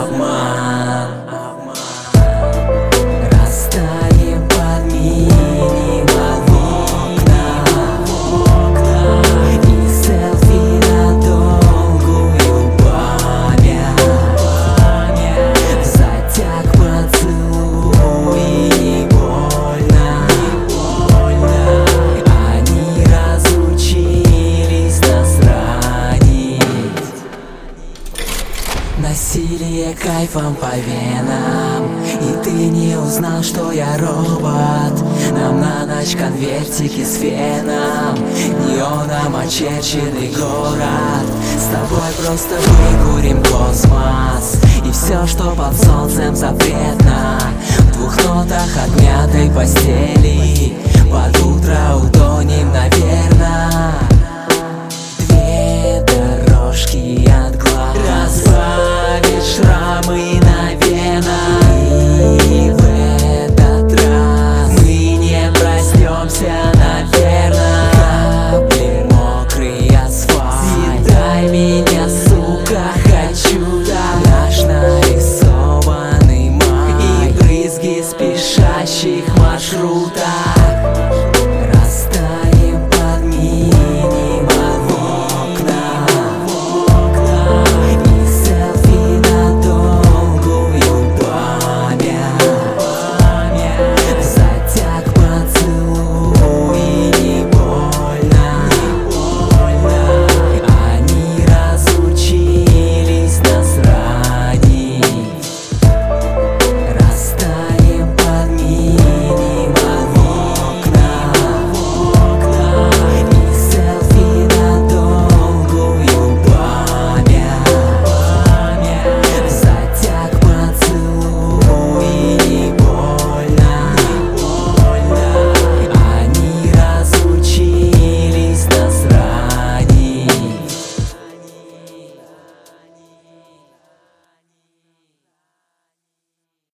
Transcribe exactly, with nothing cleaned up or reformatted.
обман. Растаем под минимум окна и селфи на долгую память. Затяг поцелуй и больно. Они разучились нас ранить. Насилие кайфом по венам, и ты не узнал, что я робот. Нам на ночь конвертики с феном, неоном очерченный город. С тобой просто выкурим космос, и все, что под солнцем запретно. В двух нотах отмятой постели под утро утонем навек.